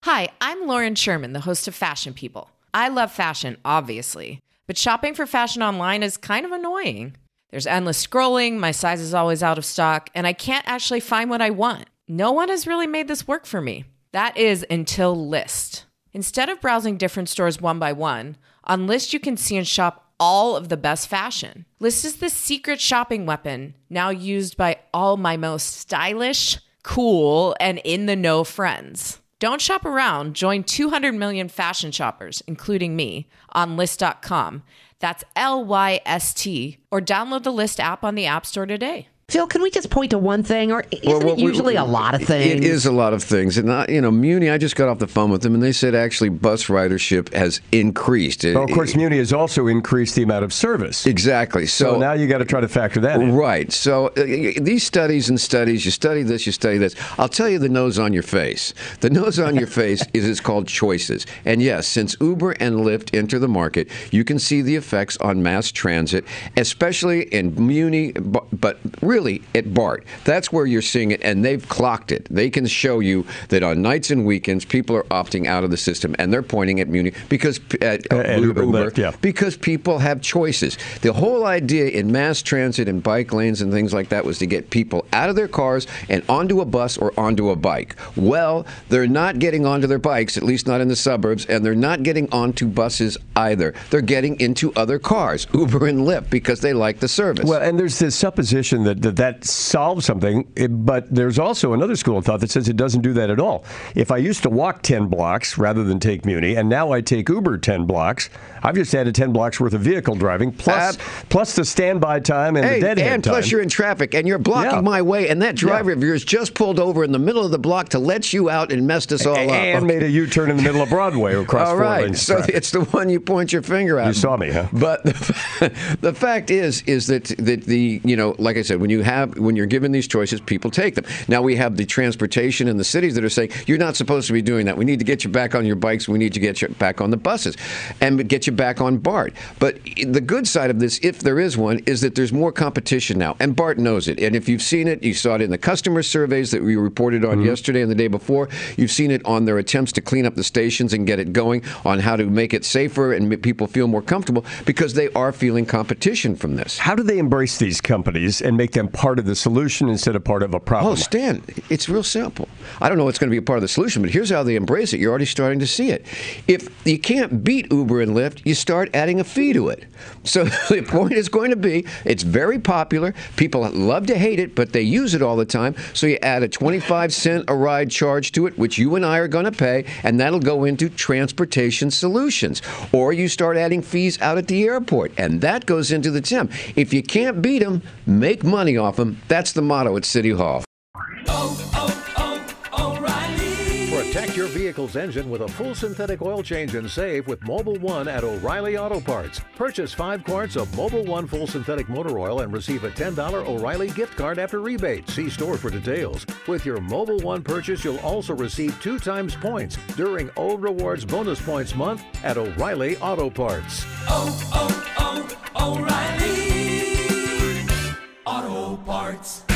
Hi, I'm Lauren Sherman, the host of Fashion People. I love fashion, obviously, but shopping for fashion online is kind of annoying. There's endless scrolling, my size is always out of stock, and I can't actually find what I want. No one has really made this work for me. That is until Lyst. Instead of browsing different stores one by one, on Lyst you can see and shop all of the best fashion. Lyst is the secret shopping weapon, now used by all my most stylish, cool, and in-the-know friends. Don't shop around. Join 200 million fashion shoppers, including me, on Lyst.com. That's Lyst, or download the Lyst app on the App Store today. Phil, can we just point to one thing, or isn't it usually a lot of things? It is a lot of things. And, Muni, I just got off the phone with them, and they said actually bus ridership has increased. Well, of course, Muni has also increased the amount of service. Exactly. So now you got to try to factor that in. Right. So these studies, you study this, you study this. I'll tell you the nose on your face. The nose on your face is called choices. And yes, since Uber and Lyft enter the market, you can see the effects on mass transit, especially in Muni, but really at BART. That's where you're seeing it, and they've clocked it. They can show you that on nights and weekends, people are opting out of the system, and they're pointing at Muni because Uber, Lyft, yeah. because people have choices. The whole idea in mass transit and bike lanes and things like that was to get people out of their cars and onto a bus or onto a bike. Well, they're not getting onto their bikes, at least not in the suburbs, and they're not getting onto buses either. They're getting into other cars, Uber and Lyft, because they like the service. Well, and there's this supposition that solves something, but there's also another school of thought that says it doesn't do that at all. If I used to walk 10 blocks rather than take Muni, and now I take Uber 10 blocks, I've just added 10 blocks worth of vehicle driving, plus the standby time and the deadhead time. And plus you're in traffic, and you're blocking my way, and that driver of yours just pulled over in the middle of the block to let you out and messed us all up. And made a U-turn in the middle of Broadway across all 4 right. lanes. So it's the one you point your finger at. You saw me, huh? But the fact is that the like I said, when you're given these choices, people take them. Now we have the transportation in the cities that are saying you're not supposed to be doing that. We need to get you back on your bikes. We need to get you back on the buses and get you back on BART. But the good side of this, if there is one, is that there's more competition now, and BART knows it. And if you've seen it, you saw it in the customer surveys that we reported on yesterday and the day before. You've seen it on their attempts to clean up the stations and get it going, on how to make it safer and make people feel more comfortable, because they are feeling competition from this. How do they embrace these companies and make them part of the solution instead of part of a problem? Oh, Stan, it's real simple. I don't know what's going to be a part of the solution, but here's how they embrace it. You're already starting to see it. If you can't beat Uber and Lyft, you start adding a fee to it. So the point is going to be, it's very popular. People love to hate it, but they use it all the time. So you add a 25-cent a ride charge to it, which you and I are going to pay, and that'll go into transportation solutions. Or you start adding fees out at the airport, and that goes into the TIM. If you can't beat them, make money off them. That's the motto at City Hall. O'Reilly. Protect your vehicle's engine with a full synthetic oil change and save with Mobil 1 at O'Reilly Auto Parts. Purchase 5 quarts of Mobil 1 full synthetic motor oil and receive a $10 O'Reilly gift card after rebate. See store for details. With your Mobil 1 purchase, you'll also receive 2 times points during O Rewards Bonus Points Month at O'Reilly Auto Parts. O'Reilly Auto Parts.